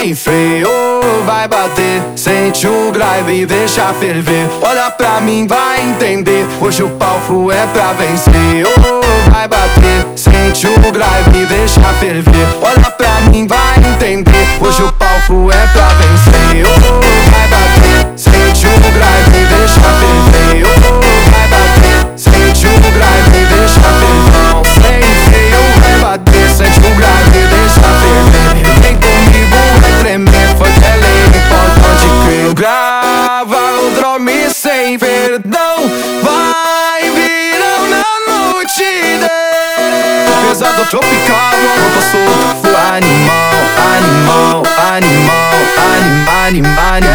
sem freio, vai bater. Sente o drive e deixa ferver. Olha pra mim, vai entender. Hoje o palco é pra vencer. Vai bater, sente o drive e deixa ferver. Olha pra mim, vai entender. Hoje o palco é pra vencer. Vai bater, sente o drive e deixa ferver. Vai bater, sente o drive e deixa ferver. Não sem freio, vai bater, sente o drive e deixa ferver. Vem comigo, vai tremer, foi que é lei, pode crer. Grava o drone sem perdão, vai virão na multidão. Pesado tropical, roupa solta, animal, animal, animal, animal, animal,